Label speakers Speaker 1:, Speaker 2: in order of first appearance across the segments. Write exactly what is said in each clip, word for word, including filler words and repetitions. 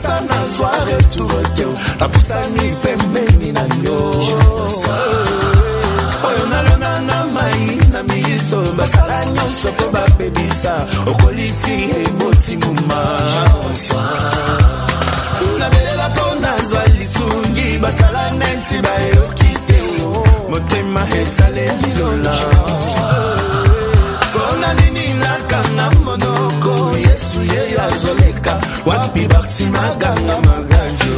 Speaker 1: pesa na soirée tout retour la pusani pembeni na yo oyo nalona na mai na miso basala nyonso po bapebisa okolisi eboti muma nabelela po nazwa lisungi basala neti bayoki te motema etale lilola pona nini nakanga monoko yesu ye azoleka wapi bakti maganga magazio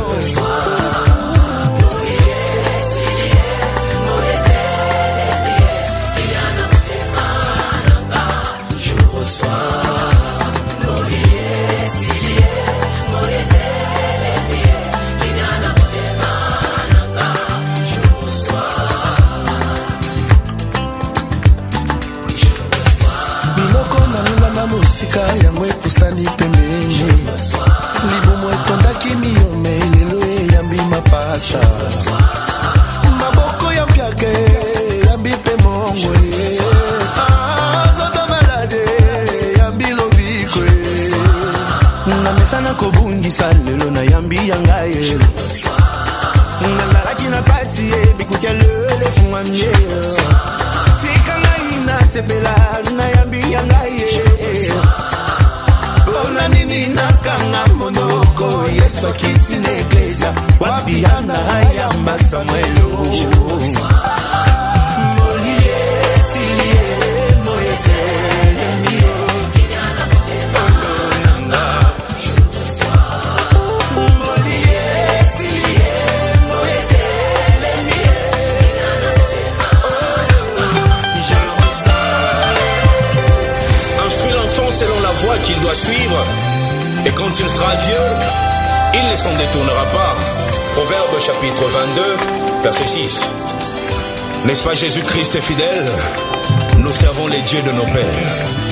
Speaker 1: musika yango epusani pembeni libumu etondaki miyome lelo eyambi mapasa maboko ya mpiake yambi mpe mongwe azoto malade yambi lobiko namesana kobundisa lelo na yambi ya ngai nazalaki na pasi ebikukia lele fungwamie tika ngai nasepela na yambi ya ngai ona nini nakanga monoko yesu akiti na eklesia wapi yana yamba samuelo
Speaker 2: selon la voie qu'il doit suivre, et quand il sera vieux, il ne s'en détournera pas. Proverbe chapitre vingt-deux, verset six. N'est-ce pas Jésus-Christ est fidèle? Nous servons les dieux de nos pères.